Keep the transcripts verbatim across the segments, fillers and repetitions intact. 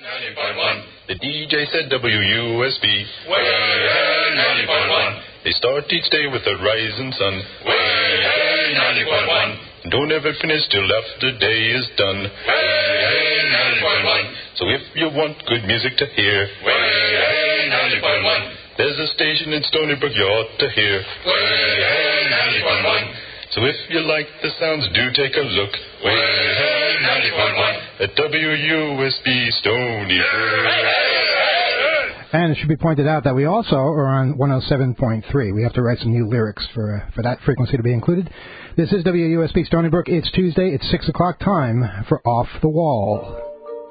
ninety point one. The D J said W U S B. Way hey, ninety point one. They start each day with the rising sun. Way hey, ninety point one. Don't ever finish till after the day is done. Way hey, ninety point one. So if you want good music to hear, way hey, ninety point one. There's a station in Stony Brook you ought to hear. Way hey, ninety point one. So if you like the sounds, do take a look. Way hey, ninety point one. At W U S B Stony Brook. And it should be pointed out that we also are on one oh seven point three. We have to write some new lyrics for uh, for that frequency to be included. This is W U S B Stony Brook. It's Tuesday. It's six o'clock time for Off the Wall.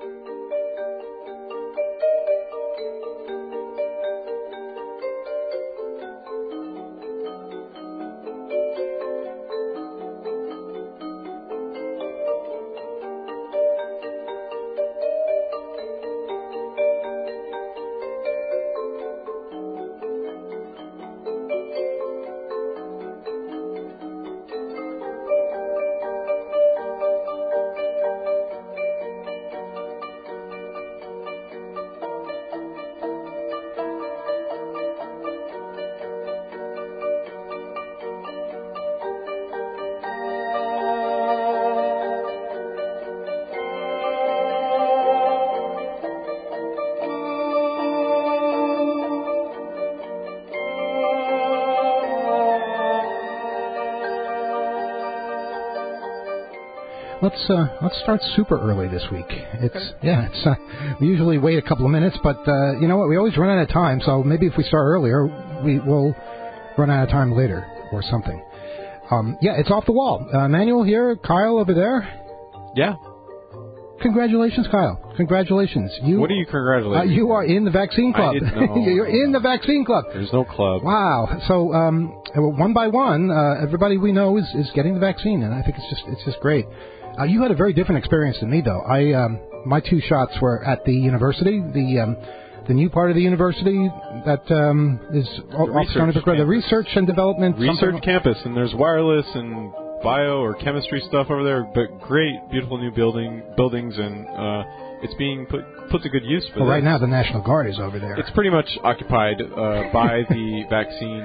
Let's uh, let's start super early this week. It's okay. yeah. It's uh, we usually wait a couple of minutes, but uh, you know what? We always run out of time. So maybe if we start earlier, we will run out of time later or something. Um, yeah, it's Off the Wall. Uh, Manuel here, Kyle over there. Yeah. Congratulations, Kyle. Congratulations. You. What are you congratulating? Uh, you are in the vaccine club. I didn't know. You're in the vaccine club. There's no club. Wow. So um, one by one, uh, everybody we know is, is getting the vaccine, and I think it's just it's just great. Uh, you had a very different experience than me, though. I um, my two shots were at the university, the um, the new part of the university that um, is off Stony Brook, the research and development research something. campus, and there's wireless and bio or chemistry stuff over there. But great, beautiful new building buildings, and uh, it's being put put to good use. For well, this. Right now the National Guard is over there. It's pretty much occupied uh, by the vaccine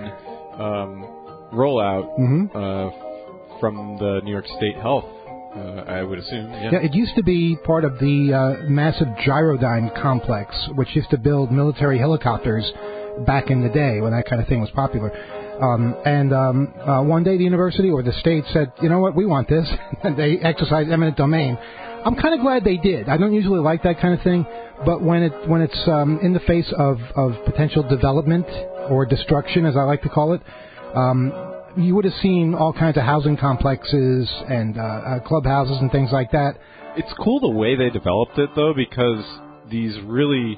um, rollout mm-hmm. uh, from the New York State Health. Uh, I would assume, yeah. Yeah, it used to be part of the uh, massive Gyrodyne complex, which used to build military helicopters back in the day when that kind of thing was popular. Um, and um, uh, one day the university or the state said, you know what, we want this. And they exercised eminent domain. I'm kind of glad they did. I don't usually like that kind of thing, but when it when it's um, in the face of, of potential development or destruction, as I like to call it, um, you would have seen all kinds of housing complexes and uh, uh, clubhouses and things like that. It's cool the way they developed it, though, because these really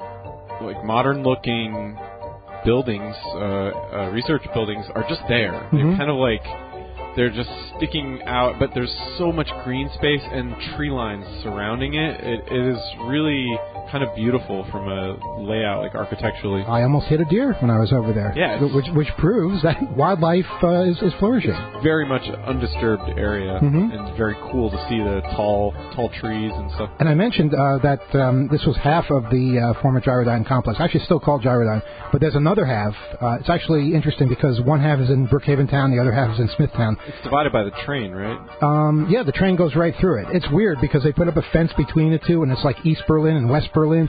like modern-looking buildings, uh, uh, research buildings, are just there. Mm-hmm. They're kind of like they're just sticking out, but there's so much green space and tree lines surrounding it. It, it is really kind of beautiful from a layout, like architecturally. I almost hit a deer when I was over there. Yeah, which which proves that wildlife uh, is, is flourishing. It's very much an undisturbed area, mm-hmm. and it's very cool to see the tall tall trees and stuff. And I mentioned uh, that um, this was half of the uh, former Gyrodyne complex. Actually, still called Gyrodyne, but there's another half. Uh, it's actually interesting because one half is in Brookhaven Town, the other half is in Smithtown. It's divided by the train, right? Um, yeah, the train goes right through it. It's weird because they put up a fence between the two, and it's like East Berlin and West Berlin.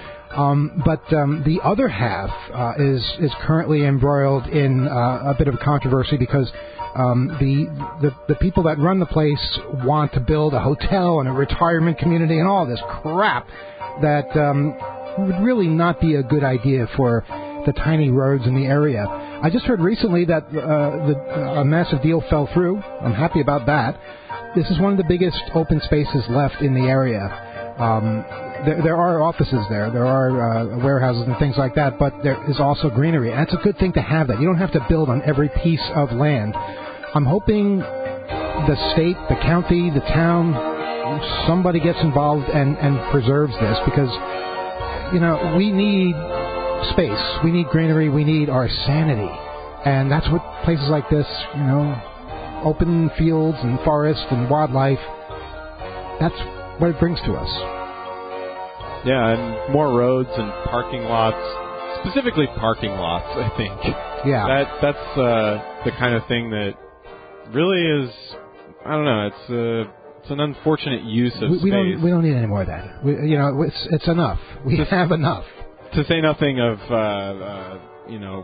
Um, but um, the other half uh, is is currently embroiled in uh, a bit of controversy because um, the, the the people that run the place want to build a hotel and a retirement community and all this crap that um, would really not be a good idea for the tiny roads in the area. I just heard recently that uh, the, a massive deal fell through. I'm happy about that. This is one of the biggest open spaces left in the area. Um, there, there are offices there. There are uh, warehouses and things like that, but there is also greenery. And it's a good thing to have that. You don't have to build on every piece of land. I'm hoping the state, the county, the town, somebody gets involved and, and preserves this because, you know, we need space. We need greenery. We need our sanity. And that's what places like this, you know, open fields and forests and wildlife, that's what it brings to us. Yeah, and more roads and parking lots, specifically parking lots, I think. Yeah. That That's uh, the kind of thing that really is, I don't know, it's uh, it's an unfortunate use of we, we space. don't we don't need any more of that. We, you know, it's it's enough. We Just, have enough. To say nothing of, uh, uh, you know,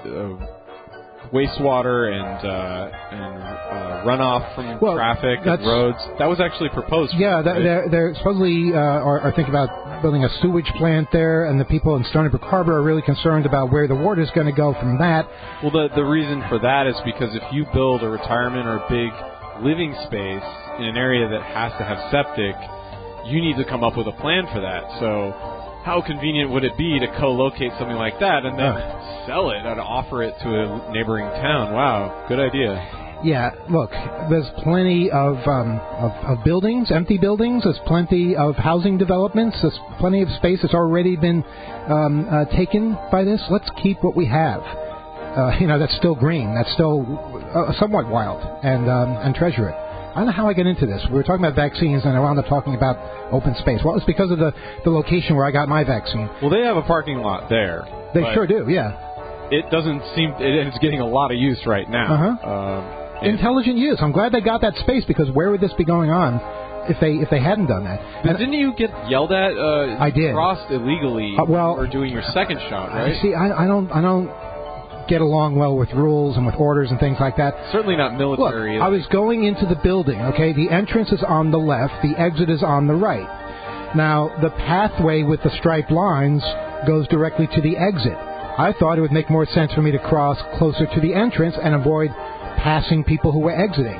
uh, wastewater and uh, and uh, runoff from well, traffic and roads. That was actually proposed. Yeah, right? they're, they're supposedly uh, are, are thinking about building a sewage plant there, and the people in Stony Brook Harbor are really concerned about where the water is going to go from that. Well, the the reason for that is because if you build a retirement or a big living space in an area that has to have septic, you need to come up with a plan for that. So how convenient would it be to co-locate something like that and then oh. sell it and offer it to a neighboring town? Wow, good idea. Yeah, look, there's plenty of, um, of of buildings, empty buildings. There's plenty of housing developments. There's plenty of space that's already been um, uh, taken by this. Let's keep what we have. Uh, you know, that's still green. That's still uh, somewhat wild, and um, and treasure it. I don't know how I get into this. We were talking about vaccines, and I wound up talking about open space. Well, it's because of the, the location where I got my vaccine. Well, they have a parking lot there. They sure do, yeah. It doesn't seem... It, it's getting a lot of use right now. Uh-huh. Um, Intelligent use. I'm glad they got that space, because where would this be going on if they if they hadn't done that? And didn't you get yelled at? Uh, I did. Crossed illegally uh, well, for doing your second shot, right? See, I, I don't... I don't get along well with rules and with orders and things like that. Certainly not military. Look, I was going into the building, okay? The entrance is on the left, the exit is on the right. Now, the pathway with the striped lines goes directly to the exit. I thought it would make more sense for me to cross closer to the entrance and avoid passing people who were exiting.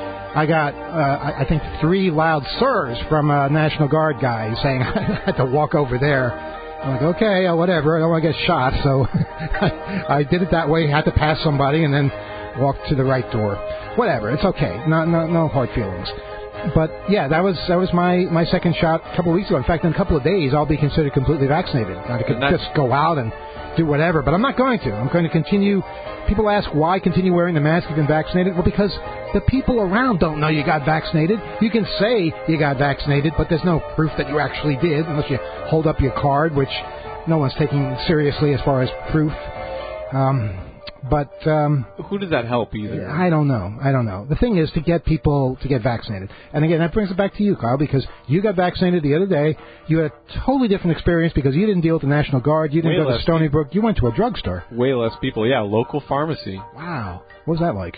I got, uh, I think, three loud sirs from a National Guard guy saying I had to walk over there. I'm like, okay, uh, whatever. I don't want to get shot, so I, I did it that way. Had to pass somebody and then walk to the right door. Whatever, it's okay. No, no, no hard feelings. But yeah, that was that was my, my second shot a couple of weeks ago. In fact, in a couple of days, I'll be considered completely vaccinated. I could just go out and do whatever, but I'm not going to. I'm going to continue. People ask why continue wearing the mask if you've been vaccinated. Well, because the people around don't know you got vaccinated. You can say you got vaccinated, but there's no proof that you actually did unless you hold up your card, which no one's taking seriously as far as proof. Um, but um, who does that help either? I don't know. I don't know. The thing is to get people to get vaccinated. And again, that brings it back to you, Kyle, because you got vaccinated the other day. You had a totally different experience because you didn't deal with the National Guard. You didn't Way go to Stony Brook. You went to a drugstore. Way less people. Yeah, local pharmacy. Wow. What was that like?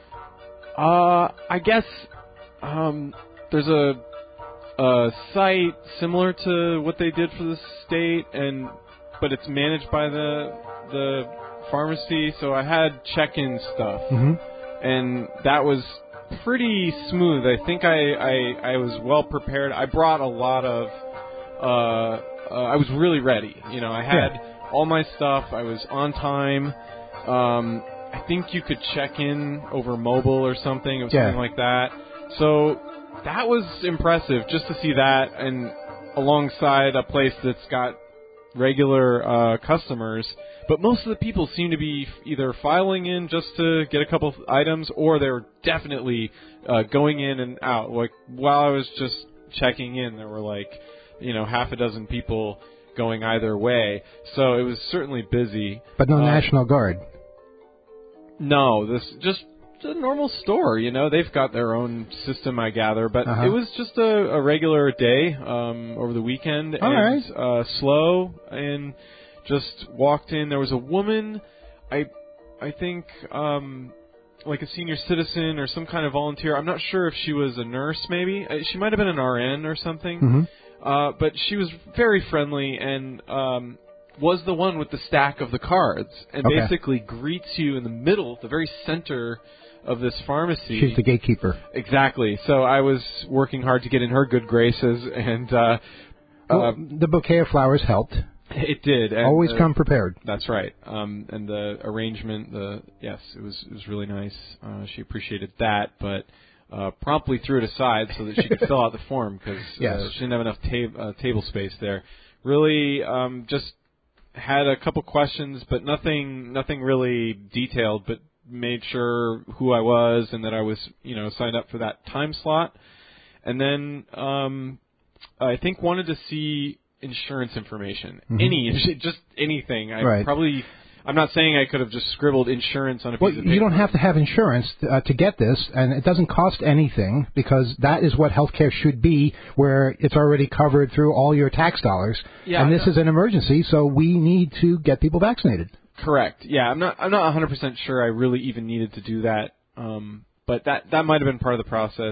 Uh, I guess um, there's a, a site similar to what they did for the state, and but it's managed by the the pharmacy, so I had check-in stuff, mm-hmm. and that was pretty smooth. I think I, I, I was well prepared. I brought a lot of, uh, uh, I was really ready. You know, I had yeah. all my stuff. I was on time. Um, I think you could check in over mobile or something, or yeah. something like that. So that was impressive, just to see that, and alongside a place that's got regular uh, customers. But most of the people seem to be either filing in just to get a couple of items, or they're definitely uh, going in and out. Like, while I was just checking in, there were like, you know, half a dozen people going either way. So it was certainly busy. But no uh, National Guard. No, this just a normal store. You know, they've got their own system, I gather. But uh-huh. it was just a, a regular day um, over the weekend, All and right. uh, slow and. Just walked in. There was a woman, I, I think, um, like a senior citizen or some kind of volunteer. I'm not sure if she was a nurse, maybe. She might have been an R N or something. Mm-hmm. Uh, but she was very friendly and um, was the one with the stack of the cards, and okay. basically greets you in the middle, the very center of this pharmacy. She's the gatekeeper. Exactly. So I was working hard to get in her good graces, and uh, well, uh, the bouquet of flowers helped. It did. And Always the, come prepared. That's right. Um, and the arrangement, the yes, it was it was really nice. Uh, she appreciated that, but uh, promptly threw it aside so that she could fill out the form because yes. uh, she didn't have enough tab- uh, table space there. Really, um, just had a couple questions, but nothing nothing really detailed. But made sure who I was and that I was, you know, signed up for that time slot, and then um, I think wanted to see insurance information. Mm-hmm. Any, just anything. I Right. probably, I'm not saying I could have just scribbled insurance on a piece Well, of paper. you don't have to have insurance uh, to get this, and it doesn't cost anything because that is what healthcare should be, where it's already covered through all your tax dollars. Yeah, and this no. is an emergency, so we need to get people vaccinated. Correct. Yeah, I'm not. I'm not one hundred percent sure I really even needed to do that. Um, but that that might have been part of the process,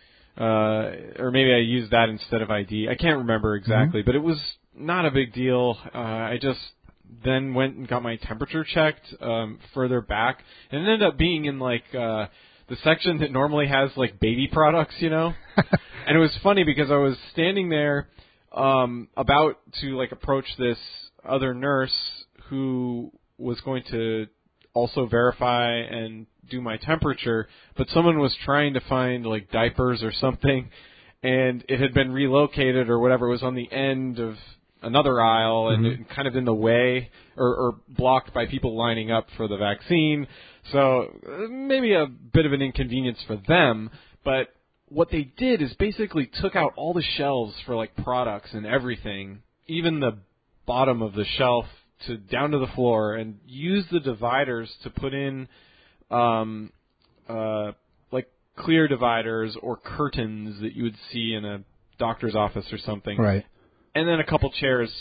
uh, or maybe I used that instead of I D. I can't remember exactly, mm-hmm. but it was not a big deal. Uh, I just then went and got my temperature checked um, further back, and it ended up being in like uh, the section that normally has like baby products, you know. And it was funny because I was standing there um, about to like approach this other nurse who was going to also verify and do my temperature, but someone was trying to find like diapers or something, and it had been relocated or whatever. It was on the end of another aisle and mm-hmm. it, kind of in the way or, or blocked by people lining up for the vaccine. So maybe a bit of an inconvenience for them, but what they did is basically took out all the shelves for like products and everything, even the bottom of the shelf to down to the floor, and used the dividers to put in um, uh, like clear dividers or curtains that you would see in a doctor's office or something. Right. And then a couple chairs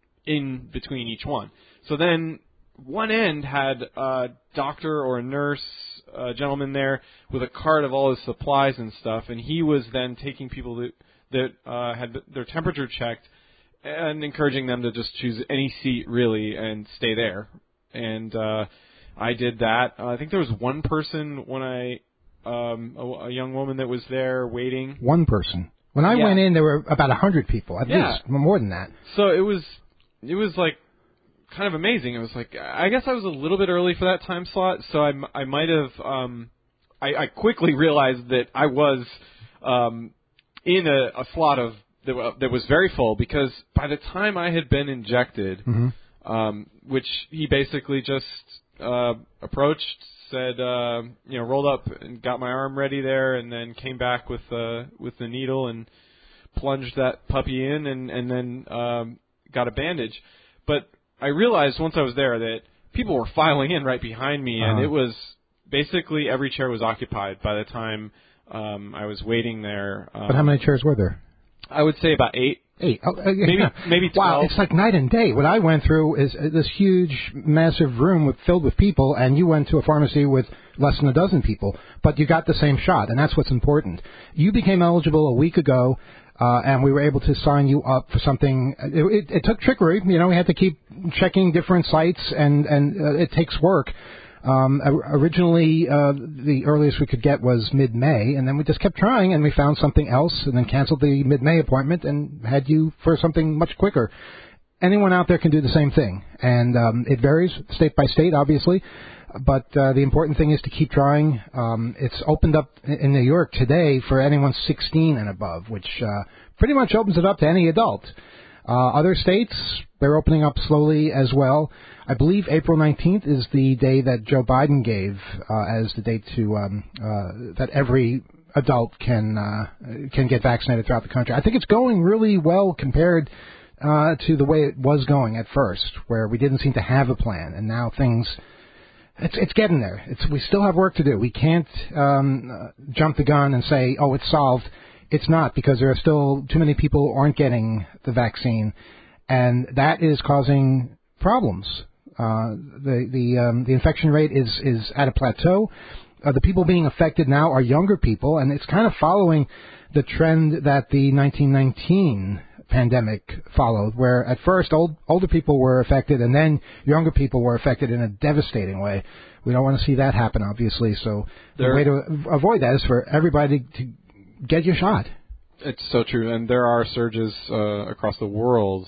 in between each one. So then one end had a doctor or a nurse, a gentleman there with a cart of all his supplies and stuff, and he was then taking people that, that uh, had their temperature checked and encouraging them to just choose any seat, really, and stay there. And uh, I did that. Uh, I think there was one person when I, um, a, a young woman that was there waiting. One person. When I yeah. went in, there were about a hundred people, at yeah. least, more than that. So it was, it was like kind of amazing. It was like, I guess I was a little bit early for that time slot, so I, I might have, um, I, I quickly realized that I was um, in a, a slot of that, that was very full, because by the time I had been injected, mm-hmm. um, which he basically just uh, approached, said, uh, you know, rolled up and got my arm ready there, and then came back with uh, with the needle and plunged that puppy in, and and then um, got a bandage. But I realized once I was there that people were filing in right behind me, uh-huh. and it was basically every chair was occupied by the time um, I was waiting there. Um, but how many chairs were there? I would say about eight. Eight. Oh, uh, maybe maybe twelve. Wow, it's like night and day. What I went through is uh, this huge, massive room with, filled with people, and you went to a pharmacy with less than a dozen people, but you got the same shot, and that's what's important. You became eligible a week ago, uh, and we were able to sign you up for something. It, it, it took trickery. You know, we had to keep checking different sites, and, and uh, it takes work. Um, originally, uh, the earliest we could get was mid-May, and then we just kept trying, and we found something else, and then canceled the mid-May appointment and had you for something much quicker. Anyone out there can do the same thing, and um, it varies state by state, obviously, but uh, the important thing is to keep trying. Um, it's opened up in New York today for anyone sixteen and above, which uh, pretty much opens it up to any adult. Uh, other states, they're opening up slowly as well. I believe April nineteenth is the day that Joe Biden gave uh, as the date to um, uh, that every adult can uh, can get vaccinated throughout the country. I think it's going really well compared uh, to the way it was going at first, where we didn't seem to have a plan, and now things it's it's getting there. It's we still have work to do. We can't um, uh, jump the gun and say, oh, it's solved. It's not, because there are still too many people who aren't getting the vaccine, and that is causing problems. Uh, the the um, the infection rate is is at a plateau. Uh, the people being affected now are younger people, and it's kind of following the trend that the nineteen nineteen pandemic followed, where at first old, older people were affected, and then younger people were affected in a devastating way. We don't want to see that happen, obviously. So there, the way to avoid that is for everybody to get your shot. It's so true, and there are surges uh, across the world,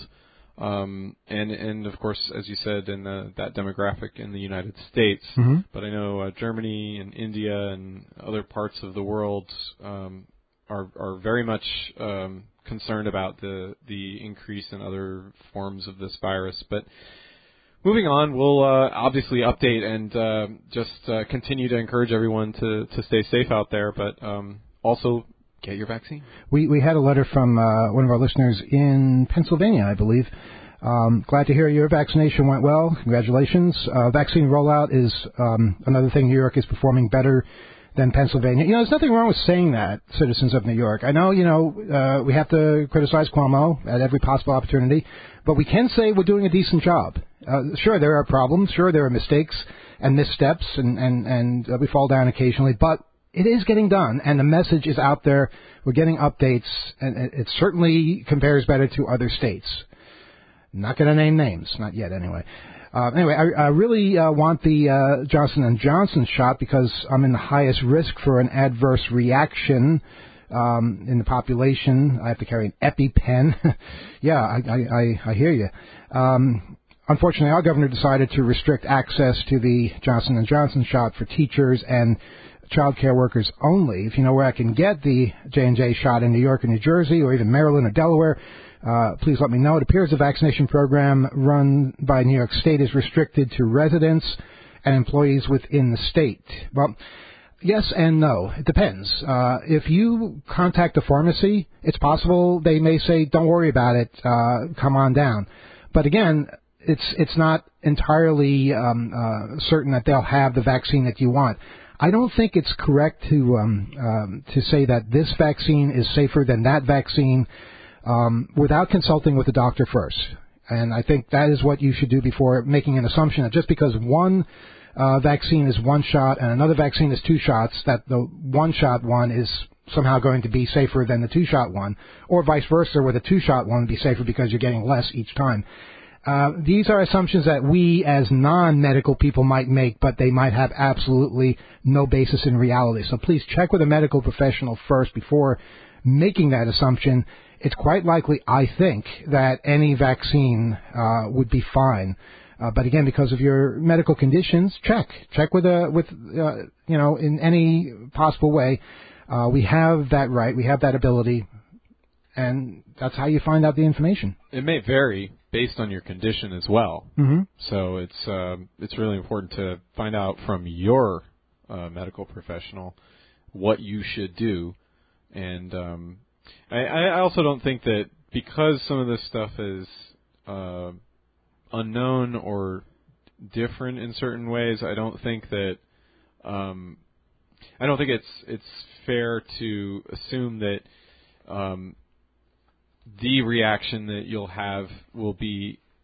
um, and and of course, as you said, in the, that demographic in the United States. Mm-hmm. But I know uh, Germany and India and other parts of the world um, are are very much um, concerned about the the increase in other forms of this virus. But moving on, we'll uh, obviously update and uh, just uh, continue to encourage everyone to to stay safe out there, but um, also get your vaccine. We we had a letter from uh, one of our listeners in Pennsylvania, I believe. Um, glad to hear your vaccination went well. Congratulations. Uh, vaccine rollout is um, another thing. New York is performing better than Pennsylvania. You know, there's nothing wrong with saying that, citizens of New York. I know, you know, uh, we have to criticize Cuomo at every possible opportunity, but we can say we're doing a decent job. Uh, sure, there are problems. Sure, there are mistakes and missteps, and, and, and uh, we fall down occasionally, but it is getting done, and the message is out there. We're getting updates, and it, it certainly compares better to other states. Not going to name names, not yet anyway. Uh, anyway, I, I really uh, want the uh, Johnson and Johnson shot because I'm in the highest risk for an adverse reaction um, in the population. I have to carry an EpiPen. yeah, I, I, I, I hear you. Um, unfortunately, our governor decided to restrict access to the Johnson and Johnson shot for teachers and child care workers only. If you know where I can get the J and J shot in New York or New Jersey or even Maryland or Delaware, Uh, please let me know. It appears the vaccination program run by New York State is restricted to residents and employees within the state. Well, yes and no. It depends. Uh, if you contact the pharmacy, it's possible they may say, don't worry about it, uh, come on down. But again, it's it's not entirely um, uh, certain that they'll have the vaccine that you want. I don't think it's correct to um, um, to say that this vaccine is safer than that vaccine Um, without consulting with the doctor first. And I think that is what you should do before making an assumption that just because one uh, vaccine is one shot and another vaccine is two shots, that the one-shot one is somehow going to be safer than the two-shot one, or vice versa, where the two-shot one would be safer because you're getting less each time. Uh, these are assumptions that we as non-medical people might make, but they might have absolutely no basis in reality. So please check with a medical professional first before making that assumption. It's quite likely, I think, that any vaccine uh, would be fine. Uh, but again, because of your medical conditions, check. Check with, a, with uh, you know, in any possible way. Uh, we have that right. We have that ability. And that's how you find out the information. It may vary based on your condition as well. Mm-hmm. So it's uh, it's really important to find out from your uh, medical professional what you should do. And um I, I also don't think that because some of this stuff is uh, unknown or different in certain ways, I don't think that um, I don't think it's it's fair to assume that um, the reaction that you'll have will be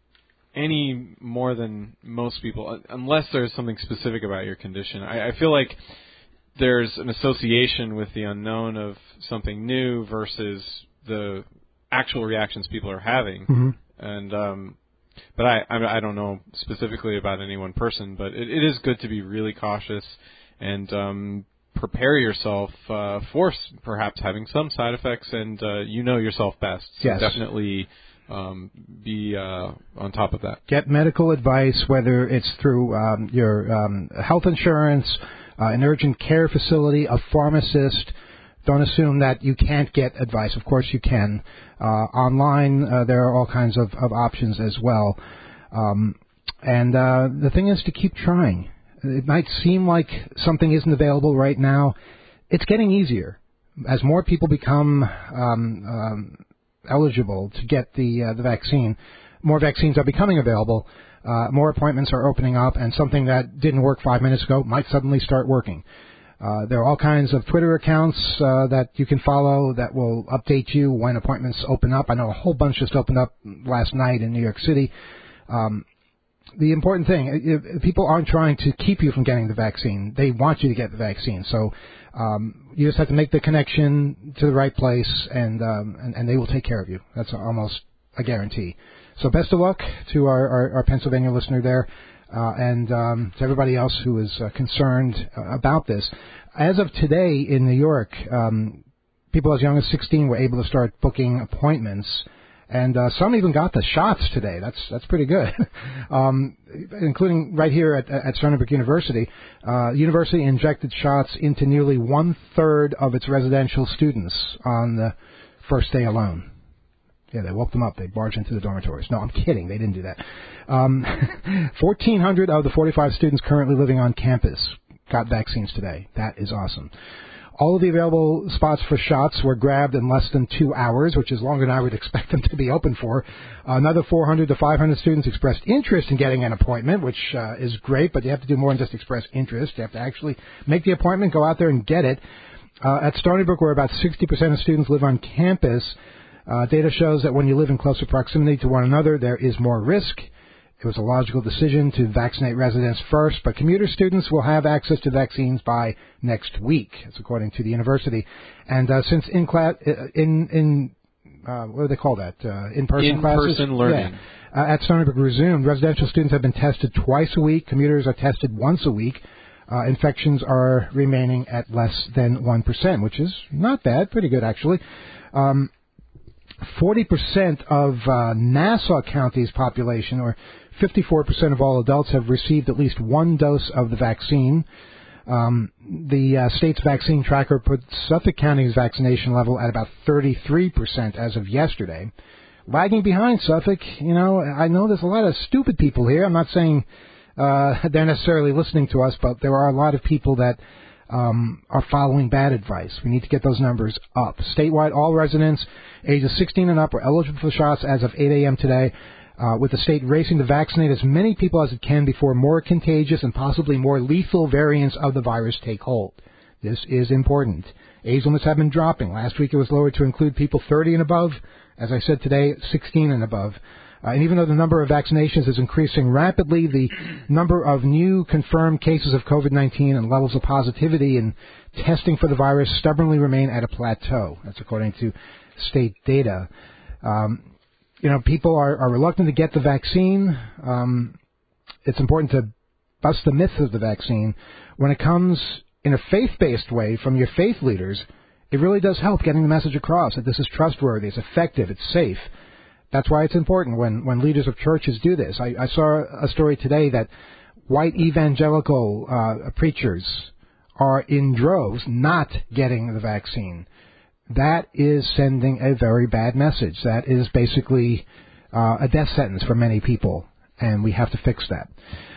any more than most people, unless there's something specific about your condition. I, I feel like there's an association with the unknown of something new versus the actual reactions people are having. Mm-hmm. And um, but I, I I don't know specifically about any one person, but it, it is good to be really cautious and um, prepare yourself uh, for perhaps having some side effects, and uh, you know yourself best. So yes. definitely um, be uh, on top of that. Get medical advice, whether it's through um, your um, health insurance, Uh, an urgent care facility, a pharmacist. Don't assume that you can't get advice. Of course you can. Uh, online, uh, there are all kinds of, of options as well. Um, and uh, the thing is to keep trying. It might seem like something isn't available right now. It's getting easier. As more people become um, um, eligible to get the uh, the vaccine, more vaccines are becoming available. Uh, more appointments are opening up, and something that didn't work five minutes ago might suddenly start working. Uh, there are all kinds of Twitter accounts uh, that you can follow that will update you when appointments open up. I know a whole bunch just opened up last night in New York City. Um, the important thing, if, if people aren't trying to keep you from getting the vaccine. They want you to get the vaccine. So um, you just have to make the connection to the right place, and, um, and, and they will take care of you. That's almost a guarantee. So best of luck to our, our, our Pennsylvania listener there, uh, and um, to everybody else who is uh, concerned uh, about this. As of today in New York, um, people as young as sixteen were able to start booking appointments, and uh, some even got the shots today. That's that's pretty good, um, including right here at, at Stony Brook University. Uh, the university injected shots into nearly one-third of its residential students on the first day alone. Yeah, they woke them up. They barged into the dormitories. No, I'm kidding. They didn't do that. Um, fourteen hundred of the forty-five students currently living on campus got vaccines today. That is awesome. All of the available spots for shots were grabbed in less than two hours, which is longer than I would expect them to be open for. Another four hundred to five hundred students expressed interest in getting an appointment, which uh, is great, but you have to do more than just express interest. You have to actually make the appointment, go out there and get it. Uh, at Stony Brook, where about sixty percent of students live on campus, uh, data shows that when you live in closer proximity to one another, there is more risk. It was a logical decision to vaccinate residents first, but commuter students will have access to vaccines by next week. That's according to the university. And uh, since in class, in in uh, what do they call that? Uh, in-person classes, in-person learning yeah, uh, at Stony Brook resumed. Residential students have been tested twice a week. Commuters are tested once a week. Uh, infections are remaining at less than one percent, which is not bad, pretty good actually. Um, forty percent of uh, Nassau County's population, or fifty-four percent of all adults, have received at least one dose of the vaccine. Um, the uh, state's vaccine tracker put Suffolk County's vaccination level at about thirty-three percent as of yesterday. Lagging behind Suffolk, you know, I know there's a lot of stupid people here. I'm not saying uh, they're necessarily listening to us, but there are a lot of people that um, are following bad advice. We need to get those numbers up. Statewide, all residents ages sixteen and up are eligible for shots as of eight a.m. today. Uh, with the state racing to vaccinate as many people as it can before more contagious and possibly more lethal variants of the virus take hold. This is important. Age limits have been dropping. Last week it was lowered to include people thirty and above. As I said today, sixteen and above. Uh, and even though the number of vaccinations is increasing rapidly, the number of new confirmed cases of COVID nineteen and levels of positivity and testing for the virus stubbornly remain at a plateau. That's according to state data. Um, You know, people are, are reluctant to get the vaccine. Um, it's important to bust the myth of the vaccine. When it comes in a faith-based way from your faith leaders, it really does help getting the message across that this is trustworthy, it's effective, it's safe. That's why it's important when, when leaders of churches do this. I, I saw a story today that white evangelical uh, preachers are in droves not getting the vaccine. That is sending a very bad message. That is basically uh, a death sentence for many people, and we have to fix that.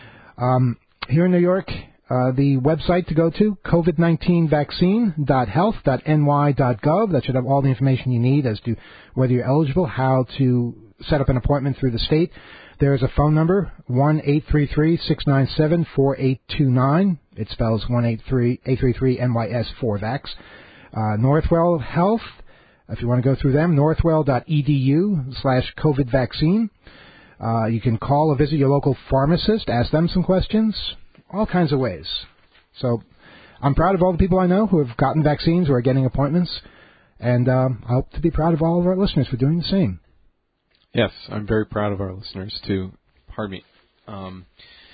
Um, here in New York, uh, the website to go to, covid nineteen vaccine dot health dot n y dot gov. That should have all the information you need as to whether you're eligible, how to set up an appointment through the state. There is a phone number, one eight three three, six nine seven, four eight two nine. It spells one eight three three N Y S four vax. Uh, Northwell Health, if you want to go through them, northwell dot e d u slash COVID vaccine. Uh, you can call or visit your local pharmacist, ask them some questions, all kinds of ways. So I'm proud of all the people I know who have gotten vaccines, who are getting appointments, and um, I hope to be proud of all of our listeners for doing the same. Yes, I'm very proud of our listeners, too. Pardon me. Um,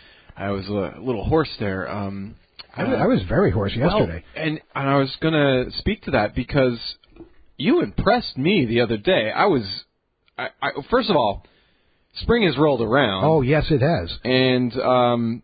I was a little hoarse there. Um I was, I was very hoarse yesterday. Well, and, and I was going to speak to that because you impressed me the other day. I was, I, I, first of all, spring has rolled around. Oh, yes, it has. And, um,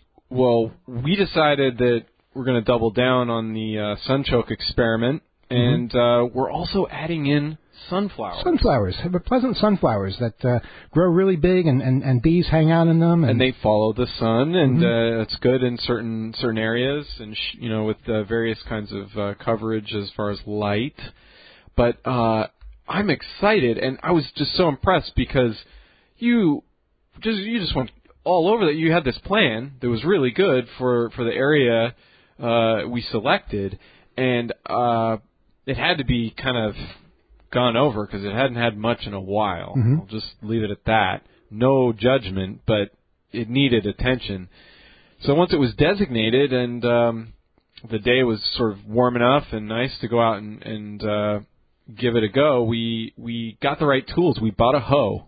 well, we decided that we're going to double down on the uh, Sunchoke experiment, and mm-hmm. uh, we're also adding in sunflowers. Sunflowers, pleasant sunflowers that uh, grow really big, and, and, and bees hang out in them. And, and they follow the sun, and mm-hmm. uh, it's good in certain certain areas, and sh- you know, with uh, various kinds of uh, coverage as far as light. But uh, I'm excited, and I was just so impressed because you just you just went all over that. You had this plan that was really good for for the area uh, we selected, and uh, it had to be kind of gone over because it hadn't had much in a while. Mm-hmm. I'll just leave it at that. No judgment, but it needed attention. So once it was designated and um, the day was sort of warm enough and nice to go out and, and uh, give it a go, we we got the right tools. We bought a hoe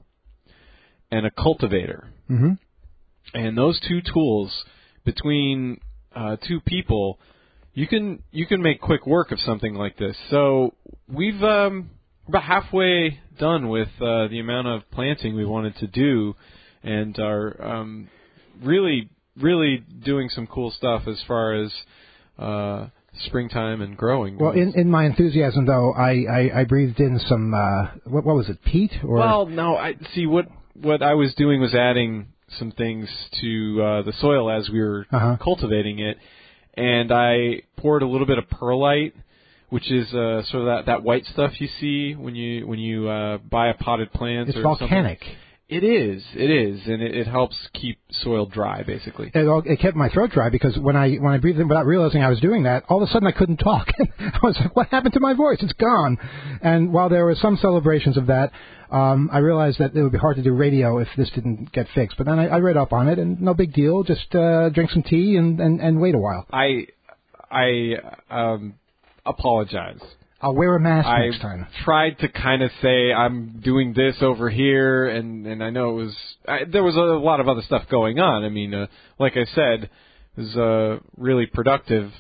and a cultivator. Mm-hmm. And those two tools, between uh, two people, you can you can make quick work of something like this. So we've um, about halfway done with uh, the amount of planting we wanted to do, and are um, really, really doing some cool stuff as far as uh, springtime and growing. Well, in, in my enthusiasm, though, I, I, I breathed in some, uh, what, what was it, peat? Or? Well, no, I see what what I was doing was adding some things to uh, the soil as we were uh-huh. cultivating it. and I poured a little bit of perlite, which is uh, sort of that, that white stuff you see when you when you uh, buy a potted plant. It's or volcanic. Something. It is, it is, and it, it helps keep soil dry, basically. It, all, it kept my throat dry because when I when I breathed in without realizing I was doing that, all of a sudden I couldn't talk. I was like, "What happened to my voice? It's gone." And while there were some celebrations of that, um, I realized that it would be hard to do radio if this didn't get fixed. But then I, I read up on it, and no big deal. Just uh, drink some tea and, and, and wait a while. I I um, apologize. I'll wear a mask I next time. tried to kind of say I'm doing this over here, and, and I know it was I, there was a lot of other stuff going on. I mean, uh, like I said, it was uh, really productive,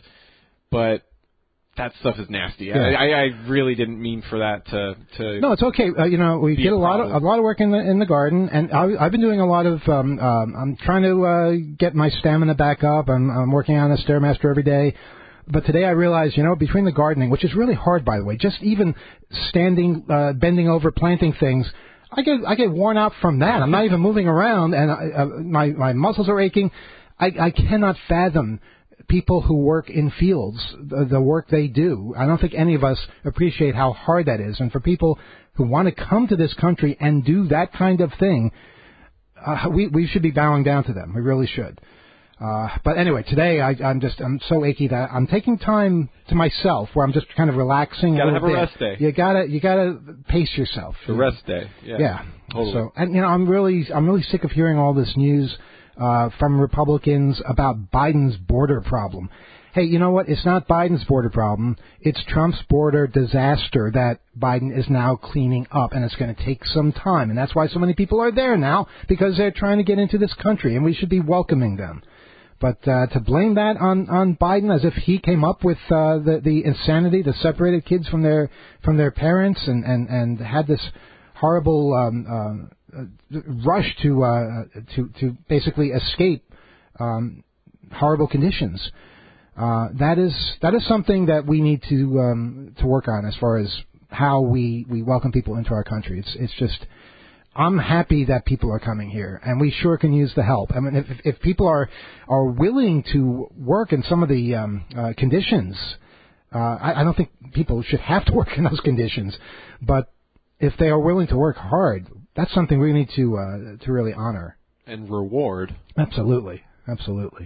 but that stuff is nasty. Yeah. I, I, I really didn't mean for that to. to no, it's okay. Uh, you know, we be did a a lot of problem. a lot of work in the in the garden, and I, I've been doing a lot of. Um, um, I'm trying to uh, get my stamina back up. I'm, I'm working on a Stairmaster every day. But today I realized, you know, between the gardening, which is really hard, by the way, just even standing, uh, bending over, planting things, I get I get worn out from that. I'm not even moving around, and I, uh, my my muscles are aching. I, I cannot fathom people who work in fields, the, the work they do. I don't think any of us appreciate how hard that is. And for people who want to come to this country and do that kind of thing, uh, we we should be bowing down to them. We really should. Uh, but anyway, today I, I'm just I'm so achy that I'm taking time to myself where I'm just kind of relaxing. Gotta a have little a bit. rest day. You gotta you gotta pace yourself. The rest day. Yeah. Yeah. Totally. So and you know I'm really I'm really sick of hearing all this news uh, from Republicans about Biden's border problem. Hey, you know what? It's not Biden's border problem. It's Trump's border disaster that Biden is now cleaning up, and it's going to take some time. And that's why so many people are there now, because they're trying to get into this country, and we should be welcoming them. But uh, to blame that on, on Biden as if he came up with uh, the, the insanity that separated kids from their from their parents and, and, and had this horrible um, uh, rush to uh, to to basically escape um, horrible conditions. Uh, that is that is something that we need to um, to work on as far as how we, we welcome people into our country. It's it's just. I'm happy that people are coming here, and we sure can use the help. I mean, if, if people are are willing to work in some of the um, uh, conditions, uh, I, I don't think people should have to work in those conditions. But if they are willing to work hard, that's something we need to uh, to really honor and reward. Absolutely, absolutely.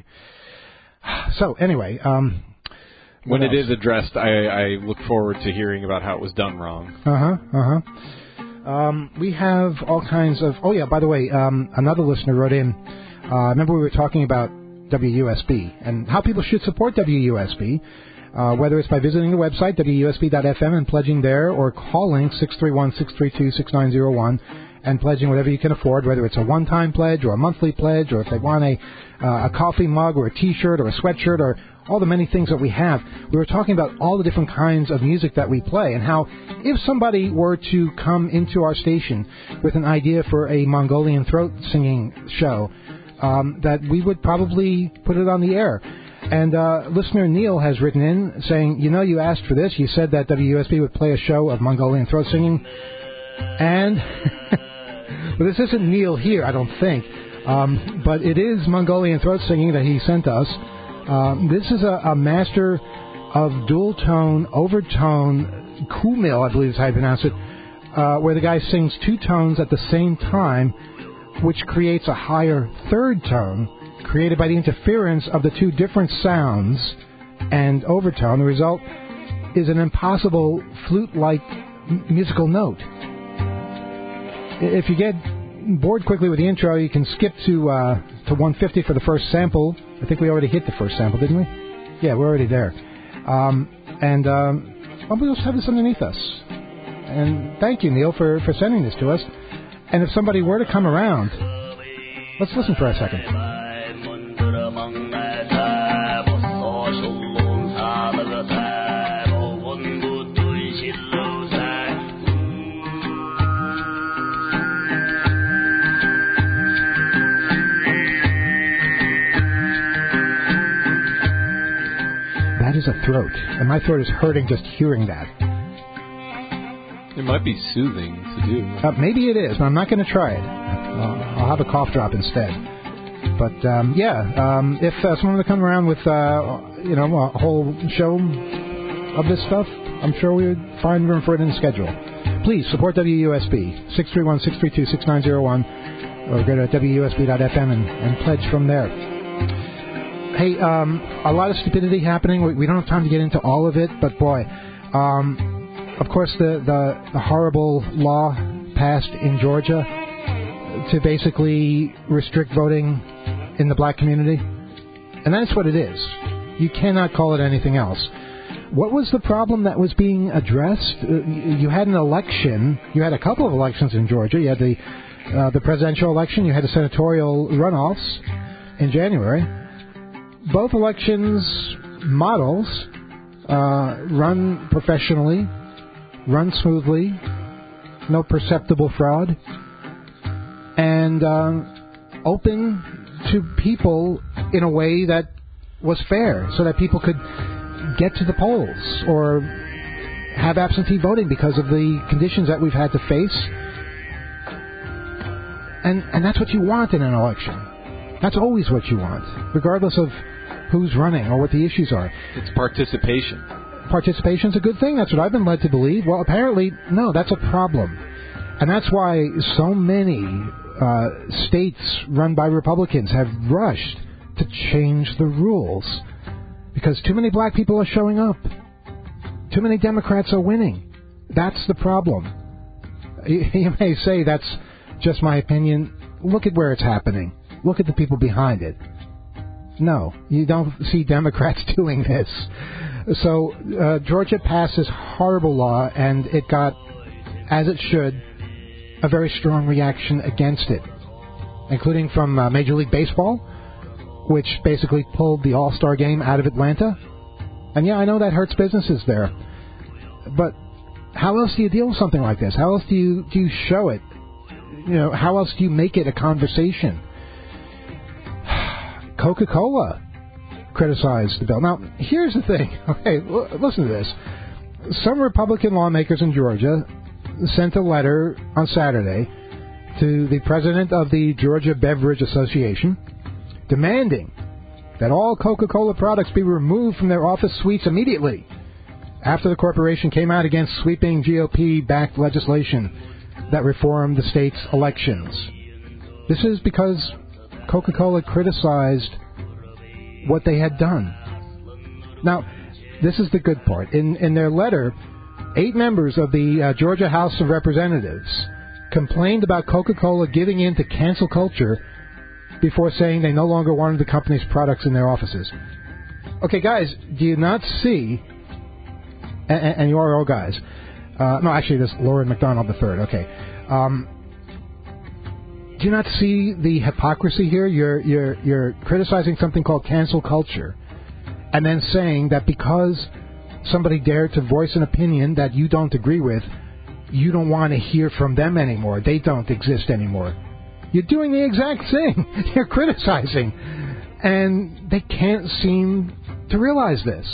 So anyway, um, when else? it is addressed, I, I look forward to hearing about how it was done wrong. Uh huh. Uh huh. Um, we have all kinds of... Oh, yeah, by the way, um, another listener wrote in. Uh, remember we were talking about W U S B and how people should support W U S B, uh, whether it's by visiting the website, W U S B dot F M, and pledging there, or calling six three one, six three two, six nine zero one and pledging whatever you can afford, whether it's a one-time pledge or a monthly pledge, or if they want a, uh, a coffee mug or a T-shirt or a sweatshirt or all the many things that we have. We were talking about all the different kinds of music that we play and how if somebody were to come into our station with an idea for a Mongolian throat singing show, um, that we would probably put it on the air. And uh, listener Neil has written in saying, you know, you asked for this. You said that W U S B would play a show of Mongolian throat singing. And well, this isn't Neil here, I don't think. Um, but it is Mongolian throat singing that he sent us. Um, this is a, a master of dual tone, overtone, kumil, I believe is how you pronounce it, uh, where the guy sings two tones at the same time, which creates a higher third tone created by the interference of the two different sounds and overtone. The result is an impossible flute-like m- musical note. If you get bored quickly with the intro, you can skip to uh, to one fifty for the first sample. I think we already hit the first sample, didn't we? Yeah, we're already there. Um, and um, well, we'll just have this underneath us. And thank you, Neil, for, for sending this to us. And if somebody were to come around, let's listen for a second. That is a throat, and my throat is hurting just hearing that. It might be soothing to do. Uh, maybe it is, but I'm not going to try it. Uh, I'll have a cough drop instead. But, um, yeah, um, if uh, someone would come around with, uh, you know, a whole show of this stuff, I'm sure we would find room for it in the schedule. Please support W U S B, six three one, six three two, six nine zero one, or go to W U S B dot F M and, and pledge from there. Hey, um, a lot of stupidity happening. We, we don't have time to get into all of it, but boy, um, of course, the, the, the horrible law passed in Georgia to basically restrict voting in the black community. And that's what it is. You cannot call it anything else. What was the problem that was being addressed? Uh, you had an election. You had a couple of elections in Georgia. You had the uh, the presidential election. You had the senatorial runoffs in January. Both elections models uh, run professionally, run smoothly, no perceptible fraud, and um, open to people in a way that was fair, so that people could get to the polls or have absentee voting because of the conditions that we've had to face. And and that's what you want in an election. That's always what you want, regardless of who's running or what the issues are. It's participation. Participation's a good thing. That's what I've been led to believe. Well, apparently, no, that's a problem. And that's why so many uh, states run by Republicans have rushed to change the rules. Because too many black people are showing up. Too many Democrats are winning. That's the problem. You, you may say that's just my opinion. Look at where it's happening. Look at the people behind it. No, you don't see Democrats doing this. So uh, Georgia passed this horrible law, and it got, as it should, a very strong reaction against it, including from uh, Major League Baseball, which basically pulled the All-Star game out of Atlanta. And yeah, I know that hurts businesses there. But how else do you deal with something like this? How else do you do you show it? You know, how else do you make it a conversation? Coca-Cola criticized the bill. Now, here's the thing. Okay, l- listen to this. Some Republican lawmakers in Georgia sent a letter on Saturday to the president of the Georgia Beverage Association demanding that all Coca-Cola products be removed from their office suites immediately after the corporation came out against sweeping G O P-backed legislation that reformed the state's elections. This is because Coca-Cola criticized what they had done. Now, this is the good part. In, in their letter, eight members of the uh, Georgia House of Representatives complained about Coca-Cola giving in to cancel culture before saying they no longer wanted the company's products in their offices. Okay, guys, do you not see, and, and you are all guys, uh, no, actually, this Lauren McDonald the third, okay, um, do you not see the hypocrisy here? You're, you're, you're criticizing something called cancel culture, and then saying that because somebody dared to voice an opinion that you don't agree with, you don't want to hear from them anymore. They don't exist anymore. You're doing the exact thing. You're criticizing. And they can't seem to realize this.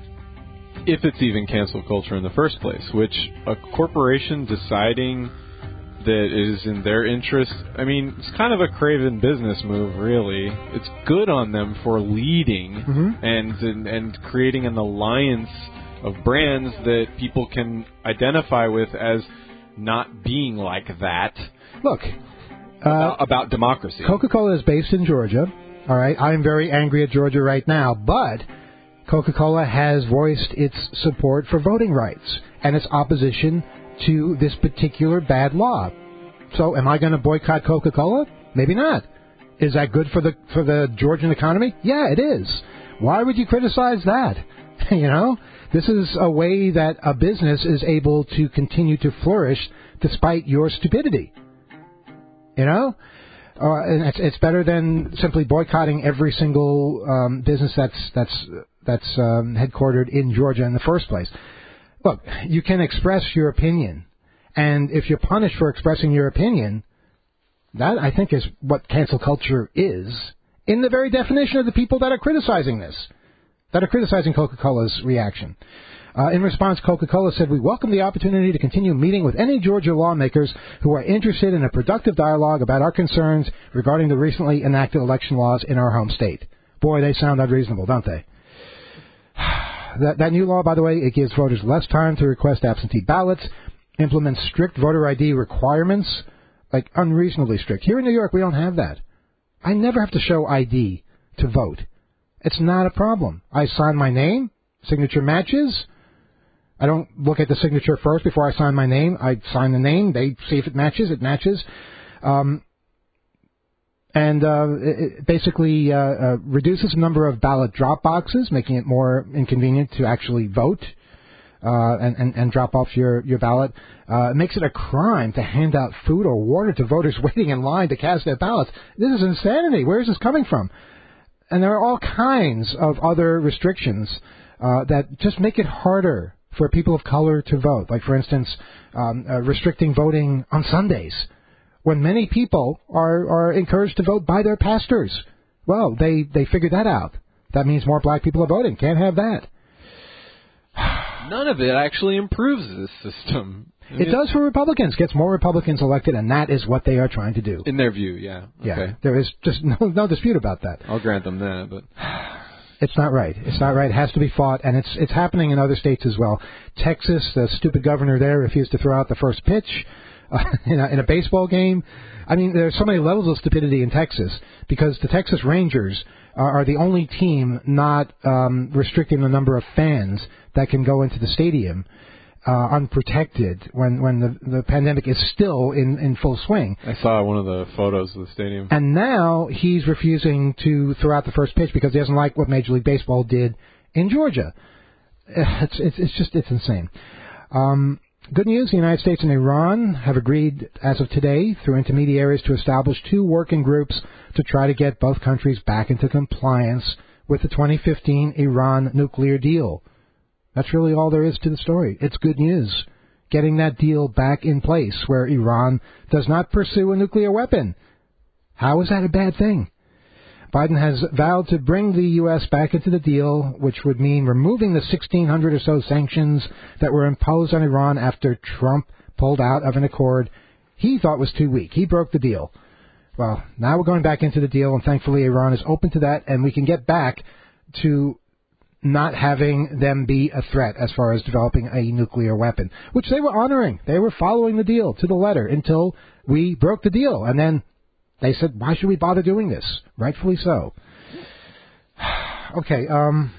If it's even cancel culture in the first place, which a corporation deciding that it is in their interest, I mean, it's kind of a craven business move, really. It's good on them for leading mm-hmm. and, and and creating an alliance of brands that people can identify with as not being like that. Look, uh, about, about democracy. Coca-Cola is based in Georgia. All right, I'm very angry at Georgia right now, but Coca-Cola has voiced its support for voting rights and its opposition to this particular bad law. So am I going to boycott Coca-Cola? Maybe not. Is that good for the for the Georgian economy? Yeah, it is. Why would you criticize that? You know, this is a way that a business is able to continue to flourish despite your stupidity. You know? Uh, and it's, it's better than simply boycotting every single um, business that's that's that's um, headquartered in Georgia in the first place. Look, you can express your opinion, and if you're punished for expressing your opinion, that, I think, is what cancel culture is, in the very definition of the people that are criticizing this, that are criticizing Coca-Cola's reaction. Uh, in response, Coca-Cola said, "We welcome the opportunity to continue meeting with any Georgia lawmakers who are interested in a productive dialogue about our concerns regarding the recently enacted election laws in our home state." Boy, they sound unreasonable, don't they? that, that new law, by the way, it gives voters less time to request absentee ballots, implements strict voter I D requirements, like unreasonably strict. Here in New York, we don't have that. I never have to show I D to vote. It's not a problem. I sign my name, signature matches. I don't look at the signature first before I sign my name. I sign the name. They see if it matches. It matches. Um, and uh, it basically uh, uh, reduces the number of ballot drop boxes, making it more inconvenient to actually vote uh, and, and, and drop off your, your ballot. Uh, it makes it a crime to hand out food or water to voters waiting in line to cast their ballots. This is insanity. Where is this coming from? And there are all kinds of other restrictions uh, that just make it harder for people of color to vote. Like, for instance, um, uh, restricting voting on Sundays, when many people are, are encouraged to vote by their pastors. Well, they, they figured that out. That means more black people are voting. Can't have that. None of it actually improves this system. It does for Republicans. Gets more Republicans elected, and that is what they are trying to do. In their view, yeah. Yeah, okay. There is just no, no dispute about that. I'll grant them that, but it's not right. It's not right. It has to be fought, and it's it's happening in other states as well. Texas, the stupid governor there refused to throw out the first pitch uh, in, a, in a baseball game. I mean, there's so many levels of stupidity in Texas because the Texas Rangers are, are the only team not um, restricting the number of fans that can go into the stadium Uh, unprotected when, when the, the pandemic is still in, in full swing. I saw one of the photos of the stadium. And now he's refusing to throw out the first pitch because he doesn't like what Major League Baseball did in Georgia. It's, it's, it's just, it's insane. Um, good news, the United States and Iran have agreed as of today through intermediaries to establish two working groups to try to get both countries back into compliance with the twenty fifteen Iran nuclear deal. That's really all there is to the story. It's good news. Getting that deal back in place where Iran does not pursue a nuclear weapon. How is that a bad thing? Biden has vowed to bring the U S back into the deal, which would mean removing the sixteen hundred or so sanctions that were imposed on Iran after Trump pulled out of an accord he thought was too weak. He broke the deal. Well, now we're going back into the deal, and thankfully Iran is open to that, and we can get back to not having them be a threat as far as developing a nuclear weapon, which they were honoring. They were following the deal to the letter until we broke the deal. And then they said, why should we bother doing this? Rightfully so. Okay, um,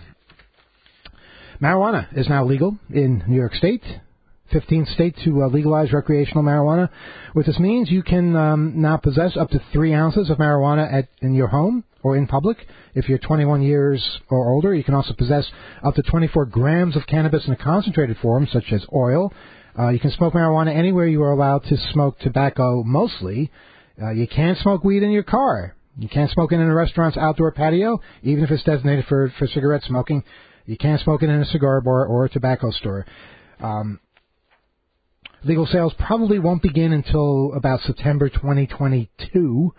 marijuana is now legal in New York State. fifteenth state to uh, legalize recreational marijuana. What this means, you can um, now possess up to three ounces of marijuana at, in your home or in public. If you're twenty-one years or older, you can also possess up to twenty-four grams of cannabis in a concentrated form, such as oil. Uh, you can smoke marijuana anywhere you are allowed to smoke tobacco, mostly. Uh, you can't smoke weed in your car. You can't smoke it in a restaurant's outdoor patio, even if it's designated for, for cigarette smoking. You can't smoke it in a cigar bar or a tobacco store. Um, legal sales probably won't begin until about September twenty twenty-two.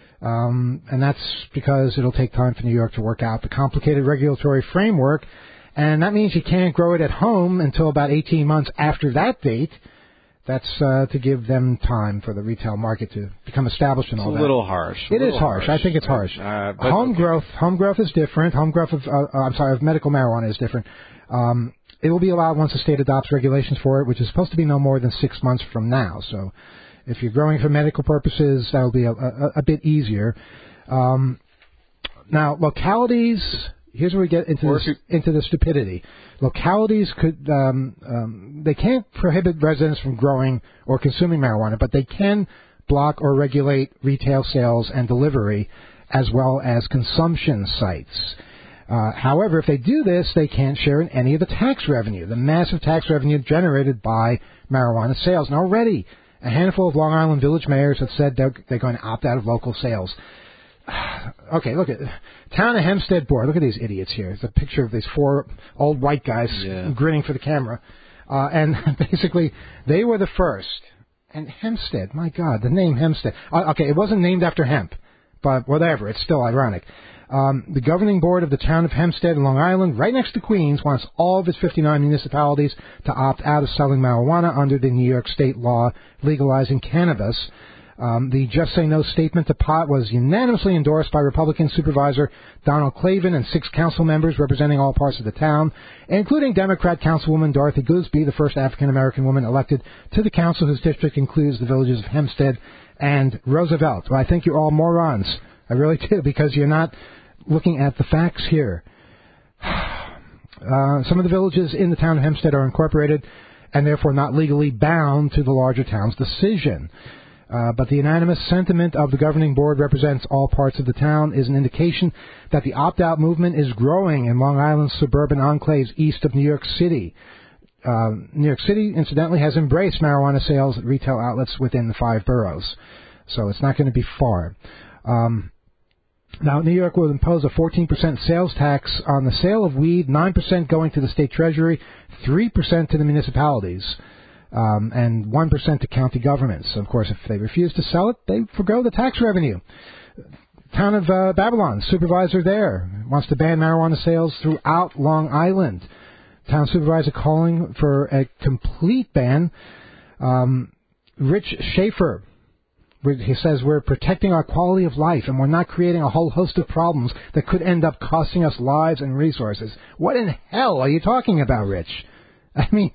Um, and that's because it'll take time for New York to work out the complicated regulatory framework, and that means you can't grow it at home until about eighteen months after that date. That's uh, to give them time for the retail market to become established and all it's that. a little harsh. A it little is harsh. harsh. I think it's harsh. Uh, but, home okay. growth, home growth is different. Home growth of, uh, I'm sorry, of medical marijuana is different. Um, it will be allowed once the state adopts regulations for it, which is supposed to be no more than six months from now. So, if you're growing for medical purposes, that'll be a, a, a bit easier. Um, now, localities, here's where we get into this, into the stupidity. Localities could, um, um, they can't prohibit residents from growing or consuming marijuana, but they can block or regulate retail sales and delivery, as well as consumption sites. Uh, however, if they do this, they can't share in any of the tax revenue, the massive tax revenue generated by marijuana sales. And already, a handful of Long Island Village mayors have said they're, they're going to opt out of local sales. Okay, look at Town of Hempstead Board. Look at these idiots here. It's a picture of these four old white guys yeah. grinning for the camera. Uh, and basically, they were the first. And Hempstead, my God, the name Hempstead. Uh, okay, it wasn't named after hemp, but whatever. It's still ironic. Um, the governing board of the town of Hempstead in Long Island, right next to Queens, wants all of its fifty-nine municipalities to opt out of selling marijuana under the New York state law legalizing cannabis. Um, the Just Say No statement to pot was unanimously endorsed by Republican Supervisor Donald Clavin and six council members representing all parts of the town, including Democrat Councilwoman Dorothy Gooseby, the first African-American woman elected to the council whose district includes the villages of Hempstead and Roosevelt. Well, I think you're all morons. I really do, because you're not looking at the facts here. Uh, some of the villages in the town of Hempstead are incorporated and therefore not legally bound to the larger town's decision. Uh, but the unanimous sentiment of the governing board represents all parts of the town is an indication that the opt-out movement is growing in Long Island's suburban enclaves east of New York City. Uh, New York City, incidentally, has embraced marijuana sales at retail outlets within the five boroughs, so it's not going to be far. Um, now, New York will impose a fourteen percent sales tax on the sale of weed, nine percent going to the state treasury, three percent to the municipalities, um, and one percent to county governments. Of course, if they refuse to sell it, they forgo the tax revenue. Town of uh, Babylon, supervisor there, wants to ban marijuana sales throughout Long Island. Town supervisor calling for a complete ban. Um, Rich Schaefer, he says we're protecting our quality of life and we're not creating a whole host of problems that could end up costing us lives and resources. What in hell are you talking about, Rich? I mean,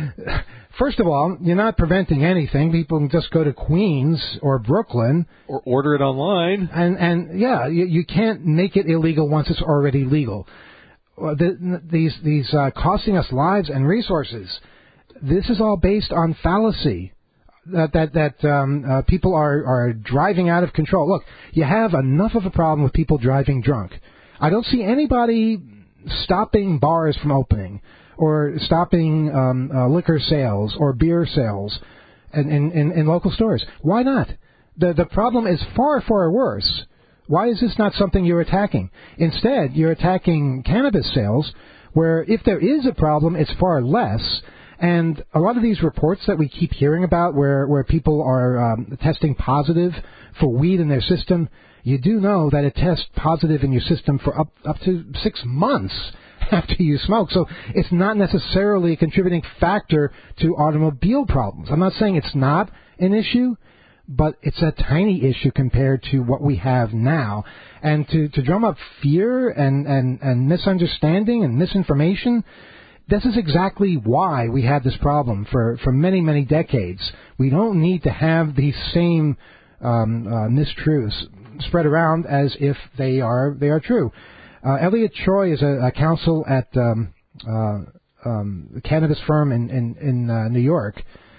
first of all, you're not preventing anything. People can just go to Queens or Brooklyn. Or order it online. And, and yeah, you, you can't make it illegal once it's already legal. The, these these uh, costing us lives and resources, this is all based on fallacy. That that that um, uh, people are, are driving out of control. Look, you have enough of a problem with people driving drunk. I don't see anybody stopping bars from opening or stopping um, uh, liquor sales or beer sales in, in, in, in local stores. Why not? The the problem is far, far worse. Why is this not something you're attacking? Instead, you're attacking cannabis sales, where if there is a problem, it's far less. And a lot of these reports that we keep hearing about where, where people are um, testing positive for weed in their system, you do know that it tests positive in your system for up, up to six months after you smoke. So it's not necessarily a contributing factor to automobile problems. I'm not saying it's not an issue, but it's a tiny issue compared to what we have now. And to, to drum up fear and, and, and misunderstanding and misinformation, this is exactly why we had this problem for, for many, many decades. We don't need to have these same um, uh, mistruths spread around as if they are they are true. Uh, Elliot Troy is a, a counsel at um, uh, um, a cannabis firm in, in, in uh, New York.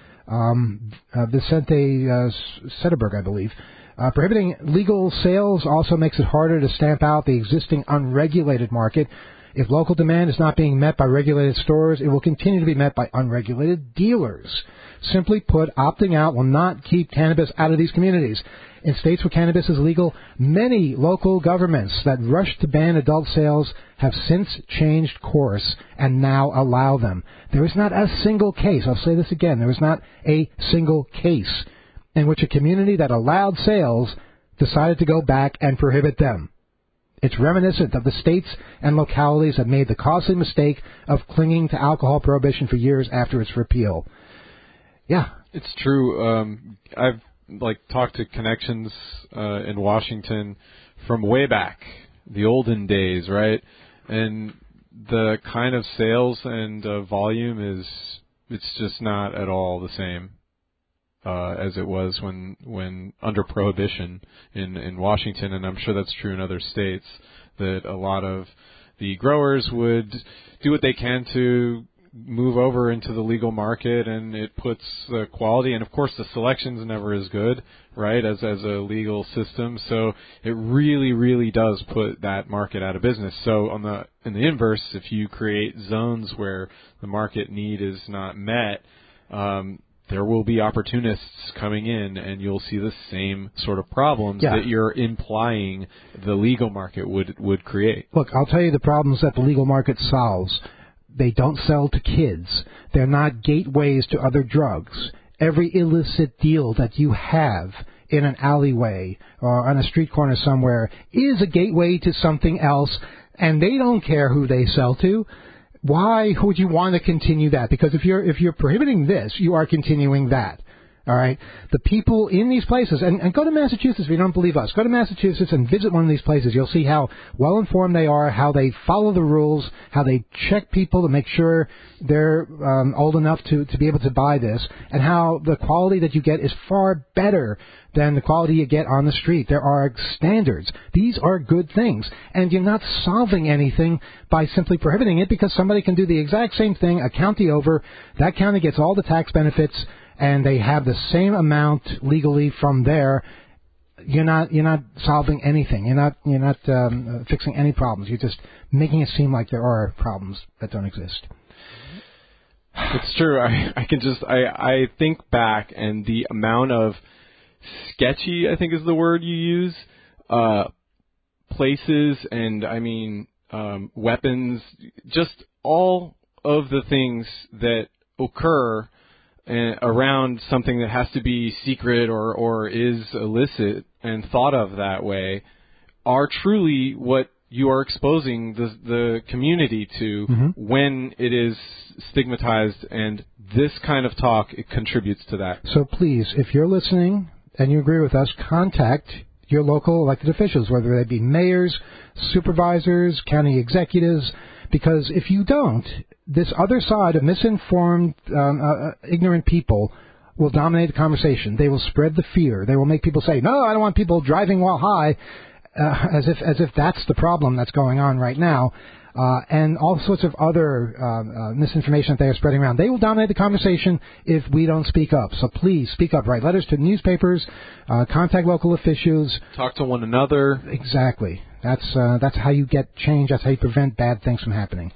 Um, uh, Vicente uh, Sederberg, I believe. Uh, prohibiting legal sales also makes it harder to stamp out the existing unregulated market. If local demand is not being met by regulated stores, it will continue to be met by unregulated dealers. Simply put, opting out will not keep cannabis out of these communities. In states where cannabis is legal, many local governments that rushed to ban adult sales have since changed course and now allow them. There is not a single case, I'll say this again, there is not a single case in which a community that allowed sales decided to go back and prohibit them. It's reminiscent of the states and localities that made the costly mistake of clinging to alcohol prohibition for years after its repeal. Yeah. It's true. Um, I've like talked to connections uh, in Washington from way back, the olden days, right? And the kind of sales and uh, volume is it's just not at all the same uh, as it was when when under prohibition in in Washington, and I'm sure that's true in other states. That a lot of the growers would do what they can to move over into the legal market, and it puts the quality, and of course the selection's never as good, right, as as a legal system. So it really, really does put that market out of business. So on the in the inverse, if you create zones where the market need is not met, um, there will be opportunists coming in, and you'll see the same sort of problems yeah. that you're implying the legal market would would create. Look, I'll tell you the problems that the legal market solves. They don't sell to kids. They're not gateways to other drugs. Every illicit deal that you have in an alleyway or on a street corner somewhere is a gateway to something else, and they don't care who they sell to. Why would you want to continue that? Because if you're if you're prohibiting this, you are continuing that. All right, the people in these places, and, and go to Massachusetts if you don't believe us. Go to Massachusetts and visit one of these places. You'll see how well informed they are, how they follow the rules, how they check people to make sure they're um, old enough to, to be able to buy this, and how the quality that you get is far better than the quality you get on the street. There are standards. These are good things, and you're not solving anything by simply prohibiting it, because somebody can do the exact same thing a county over. That county gets all the tax benefits, and they have the same amount legally from there. You're not you're not solving anything. You're not you're not um, fixing any problems. You're just making it seem like there are problems that don't exist. It's true. I I can just I I think back, and the amount of sketchy, I think is the word you use, uh, places and I mean um, weapons, just all of the things that occur Uh, around something that has to be secret or, or is illicit and thought of that way are truly what you are exposing the, the community to mm-hmm. when it is stigmatized, and this kind of talk, it contributes to that. So please, if you're listening and you agree with us, contact your local elected officials, whether they be mayors, supervisors, county executives, because if you don't, this other side of misinformed, um, uh, ignorant people will dominate the conversation. They will spread the fear. They will make people say, no, I don't want people driving while high, uh, as if as if that's the problem that's going on right now, uh, and all sorts of other uh, uh, misinformation that they are spreading around. They will dominate the conversation if we don't speak up. So please speak up. Write letters to newspapers, uh, contact local officials. Talk to one another. Exactly. That's uh, that's how you get change. That's how you prevent bad things from happening.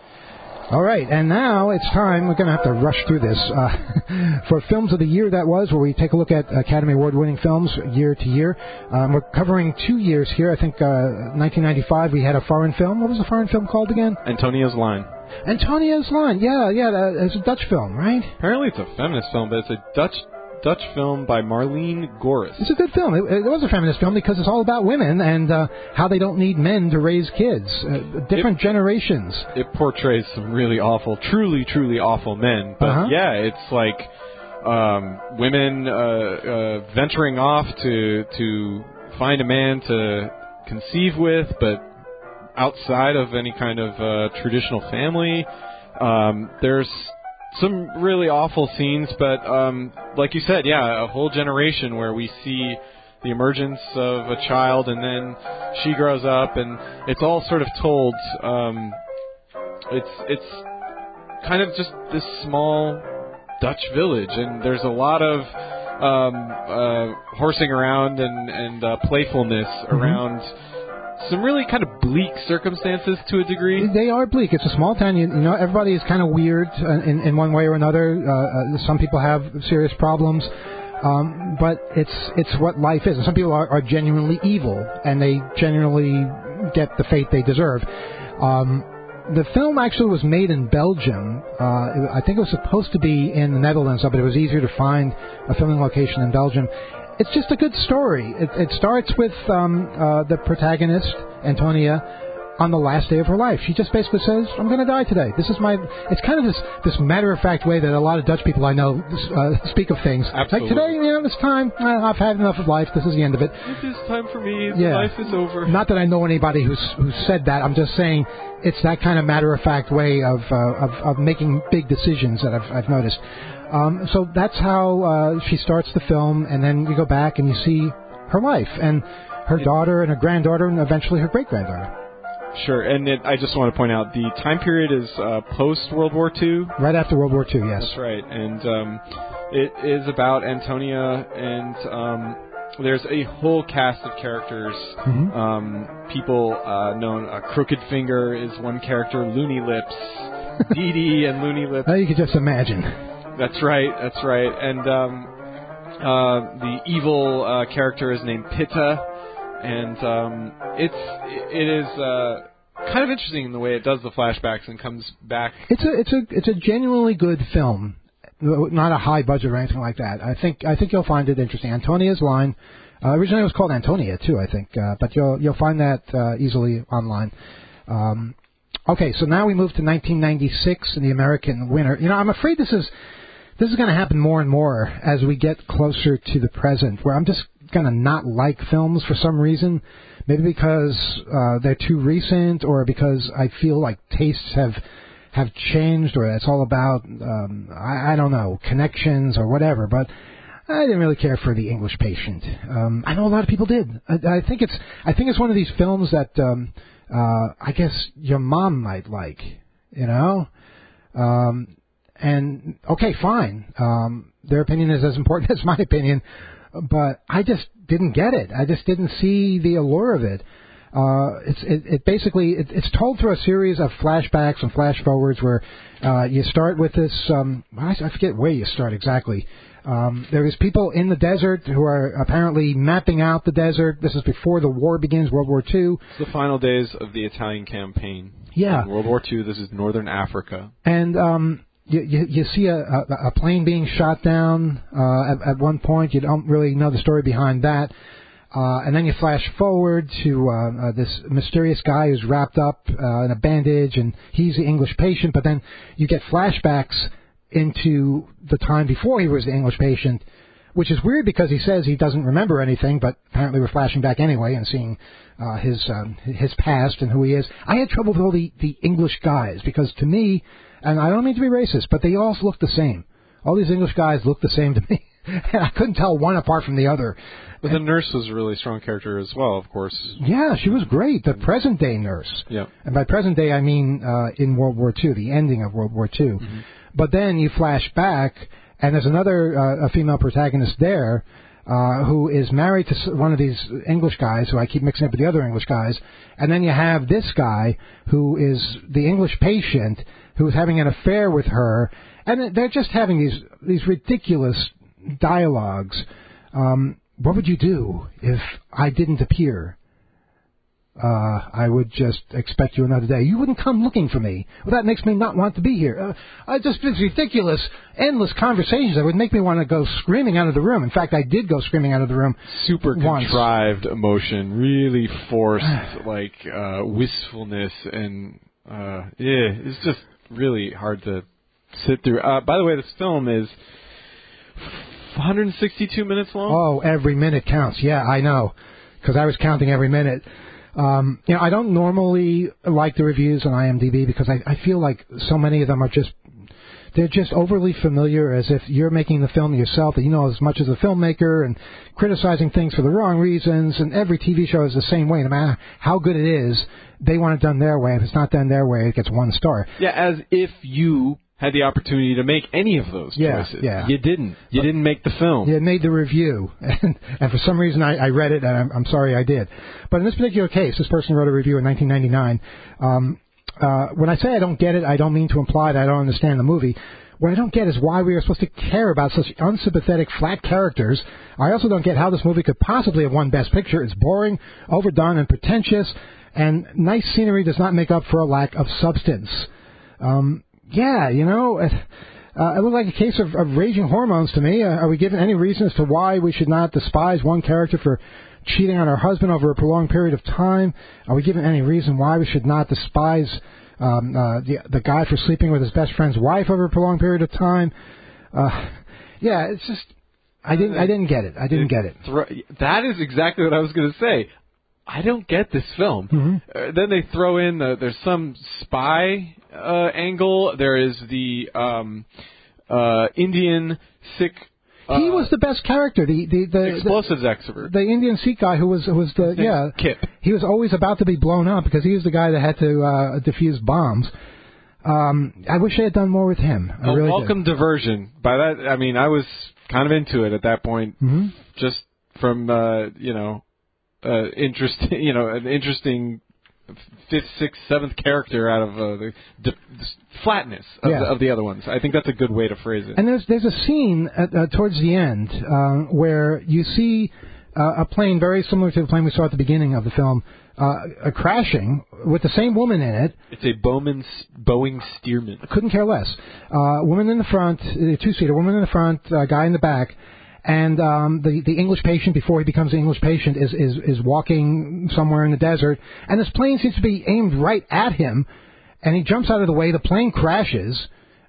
All right, and now it's time. We're going to have to rush through this. Uh, for Films of the Year, that was, where we take a look at Academy Award-winning films year to year. Um, we're covering two years here. I think uh, nineteen ninety-five, we had a foreign film. What was the foreign film called again? Antonia's Line. Antonia's Line, yeah, yeah. Uh, it's a Dutch film, right? Apparently it's a feminist film, but it's a Dutch Dutch film by Marlene Goris. It's a good film. It, it was a feminist film because it's all about women and uh, how they don't need men to raise kids. Uh, different it, generations. It portrays some really awful, truly, truly awful men. But uh-huh. yeah, it's like um, women uh, uh, venturing off to to find a man to conceive with, but outside of any kind of uh, traditional family. Um, there's some really awful scenes, but um, like you said, yeah, a whole generation where we see the emergence of a child, and then she grows up, and it's all sort of told. Um, it's it's kind of just this small Dutch village, and there's a lot of um, uh, horsing around and and uh, playfulness mm-hmm. around some really kind of bleak circumstances to a degree. They are bleak. It's a small town. You, you know, everybody is kind of weird in, in one way or another. Uh, uh, some people have serious problems, um, but it's it's what life is. And some people are, are genuinely evil, and they genuinely get the fate they deserve. Um, the film actually was made in Belgium. Uh, I think it was supposed to be in the Netherlands, but it was easier to find a filming location in Belgium. It's just a good story. It, it starts with um, uh, the protagonist, Antonia, on the last day of her life. She just basically says, I'm going to die today. This is my... It's kind of this, this matter-of-fact way that a lot of Dutch people I know uh, speak of things. Absolutely. Like, today, you know, it's time. Uh, I've had enough of life. This is the end of it. It is time for me. Yeah. Life is over. Not that I know anybody who's who said that. I'm just saying it's that kind of matter-of-fact way of, uh, of, of making big decisions that I've, I've noticed. Um, so that's how uh, she starts the film, and then you go back and you see her life and her daughter and her granddaughter and eventually her great-granddaughter. Sure, and it, I just want to point out the time period is uh, post-World War Two. Right after World War Two, yes. That's right, and um, it is about Antonia, and um, there's a whole cast of characters. Mm-hmm. Um, people uh, known, uh, Crooked Finger is one character, Loony Lips, Dee Dee and Loony Lips. Oh, you can just imagine. That's right, that's right. And um, uh, the evil uh, character is named Pitta, and um, it's it is uh, kind of interesting in the way it does the flashbacks and comes back. It's a it's a it's a genuinely good film, not a high budget or anything like that. I think I think you'll find it interesting. Antonia's Line. Uh, originally it was called Antonia too, I think, uh, but you'll you'll find that uh, easily online. Um, okay, so now we move to nineteen ninety-six and the American Winner. You know, I'm afraid this is. this is going to happen more and more as we get closer to the present, where I'm just going to not like films for some reason. Maybe because uh, they're too recent, or because I feel like tastes have have changed, or it's all about, um, I, I don't know, connections or whatever. But I didn't really care for The English Patient. Um, I know a lot of people did. I, I think it's I think it's one of these films that um, uh, I guess your mom might like, you know. Um, and okay, fine. Um, their opinion is as important as my opinion, but I just didn't get it. I just didn't see the allure of it. Uh, it's it, it basically it, it's told through a series of flashbacks and flash forwards where uh, you start with this. Um, I, I forget where you start exactly. Um, there is people in the desert who are apparently mapping out the desert. This is before the war begins, World War Two. It's the final days of the Italian campaign. Yeah, in World War Two. This is northern Africa. And um, you, you you see a, a, a plane being shot down uh, at, at one point. You don't really know the story behind that. Uh, and then you flash forward to uh, uh, this mysterious guy who's wrapped up uh, in a bandage, and he's the English patient. But then you get flashbacks into the time before he was the English patient, which is weird because he says he doesn't remember anything, but apparently we're flashing back anyway and seeing uh, his um, his past and who he is. I had trouble with all the, the English guys because to me, and I don't mean to be racist, but they all look the same. All these English guys look the same to me. And I couldn't tell one apart from the other. But the nurse was a really strong character as well, of course. Yeah, she was great. The present-day nurse. Yeah. And by present-day, I mean uh, in World War Two, the ending of World War Two. Mm-hmm. But then you flash back, and there's another uh, a female protagonist there uh, who is married to one of these English guys, who I keep mixing up with the other English guys. And then you have this guy who is the English patient who is having an affair with her. And they're just having these these ridiculous dialogues. Um, what would you do if I didn't appear? Uh, I would just expect you another day. You wouldn't come looking for me. Well, that makes me not want to be here. Uh, I just, it's ridiculous, endless conversations that would make me want to go screaming out of the room. In fact, I did go screaming out of the room. Super once. Contrived emotion, really forced, like, uh, wistfulness, and, uh, yeah, it's just really hard to sit through. Uh, by the way, this film is one hundred sixty-two minutes long. Oh, every minute counts. Yeah, I know, because I was counting every minute. Um, you know, I don't normally like the reviews on IMDb because I, I feel like so many of them are just, they're just overly familiar, as if you're making the film yourself, that you know as much as a filmmaker, and criticizing things for the wrong reasons, and every T V show is the same way. No matter how good it is, they want it done their way. If it's not done their way, it gets one star. Yeah, as if you had the opportunity to make any of those yeah, choices. Yeah. You didn't. You but didn't make the film. You made the review, and, and for some reason I, I read it, and I'm, I'm sorry I did. But in this particular case, this person wrote a review in nineteen ninety-nine. Um, uh, when I say I don't get it, I don't mean to imply that I don't understand the movie. What I don't get is why we are supposed to care about such unsympathetic, flat characters. I also don't get how this movie could possibly have won Best Picture. It's boring, overdone, and pretentious, and nice scenery does not make up for a lack of substance. Um... Yeah, you know, it, uh, it looked like a case of, of raging hormones to me. Uh, are we given any reason as to why we should not despise one character for cheating on her husband over a prolonged period of time? Are we given any reason why we should not despise um, uh, the the guy for sleeping with his best friend's wife over a prolonged period of time? Uh, yeah, it's just I didn't I didn't get it. I didn't get it. That is exactly what I was going to say. I don't get this film. Mm-hmm. Uh, then they throw in the, there's some spy uh, angle. There is the um, uh, Indian Sikh. Uh, he was the best character. The the the explosives the, expert. The Indian Sikh guy who was who was the yeah Kip. He was always about to be blown up because he was the guy that had to uh, defuse bombs. Um, I wish they had done more with him. I a really welcome did. diversion. By that I mean I was kind of into it at that point, mm-hmm. just from uh, you know. Uh, interesting, you know, an interesting fifth, sixth, seventh character out of uh, the, the flatness of, yeah. the, of the other ones. I think that's a good way to phrase it. And there's there's a scene at, uh, towards the end uh, where you see uh, a plane very similar to the plane we saw at the beginning of the film uh, uh, crashing with the same woman in it. It's a Bowman, Boeing Stearman. Couldn't care less. Uh, woman in the front, uh, two-seater, woman in the front, uh, guy in the back. And um, the the English patient, before he becomes the English patient, is, is is walking somewhere in the desert, and this plane seems to be aimed right at him, and he jumps out of the way. The plane crashes.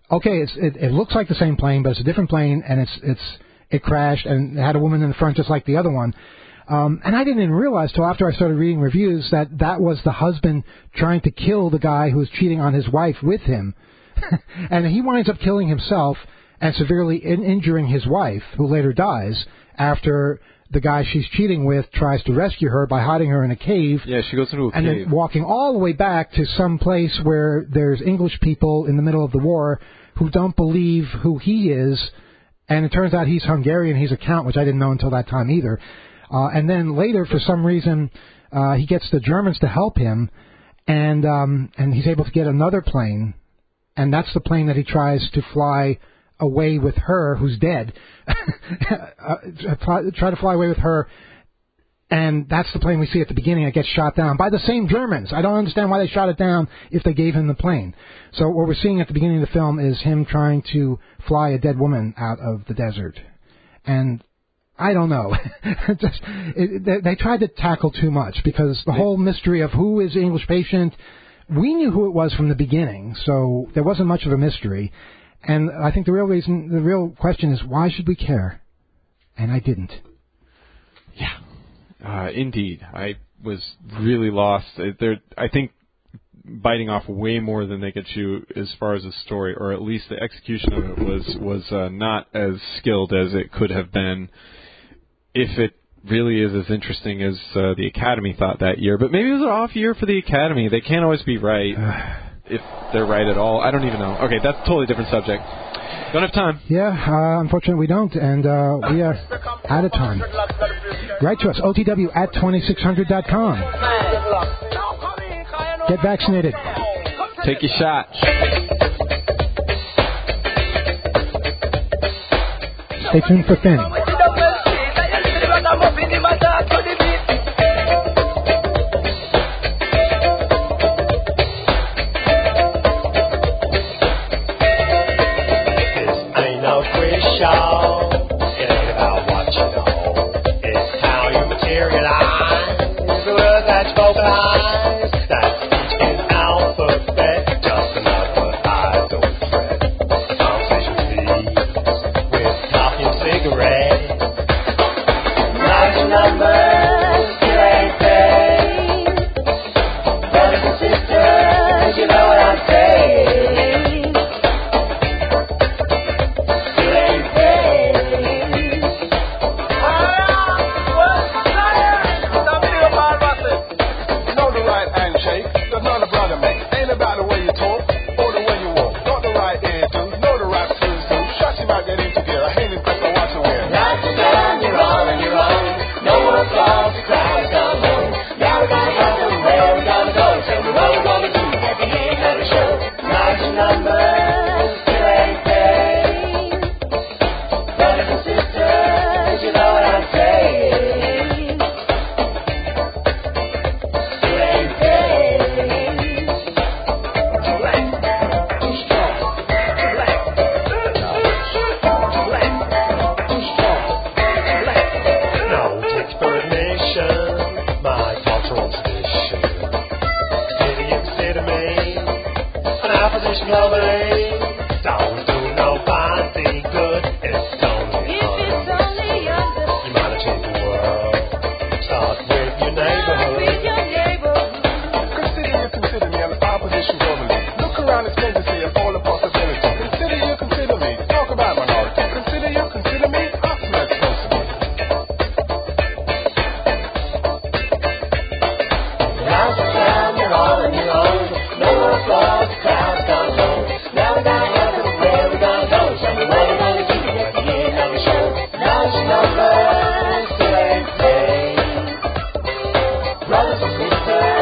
okay, it's, it, it looks like the same plane, but it's a different plane, and it's it's it crashed, and it had a woman in the front just like the other one. Um, and I didn't even realize till after I started reading reviews that that was the husband trying to kill the guy who was cheating on his wife with him. And he winds up killing himself and severely in- injuring his wife, who later dies after the guy she's cheating with tries to rescue her by hiding her in a cave. Yeah, she goes into a and cave. then walking all the way back to some place where there's English people in the middle of the war who don't believe who he is. And it turns out he's Hungarian. He's a count, which I didn't know until that time either. Uh, and then later, for some reason, uh, he gets the Germans to help him, and um, and he's able to get another plane, and that's the plane that he tries to fly away with her, who's dead. uh, try to fly away with her, and that's the plane we see at the beginning that gets shot down by the same Germans. I don't understand why they shot it down if they gave him the plane. So what we're seeing at the beginning of the film is him trying to fly a dead woman out of the desert, and I don't know. Just, it, they, they tried to tackle too much because the whole mystery of who is the English patient, we knew who it was from the beginning, so there wasn't much of a mystery. And I think the real reason, the real question is, why should we care? And I didn't. Yeah, uh, indeed. I was really lost. There, I think biting off way more than they could chew as far as the story, or at least the execution of it was was uh, not as skilled as it could have been. If it really is as interesting as uh, the Academy thought that year. But maybe it was an off year for the Academy. They can't always be right if they're right at all. I don't even know. Okay, that's a totally different subject. Don't have time. Yeah, uh, unfortunately we don't, and uh, we are out of time. Write to us, O T W at twenty-six hundred dot com. Get vaccinated. Take your shot. Stay tuned for Finn. Brothers and sisters.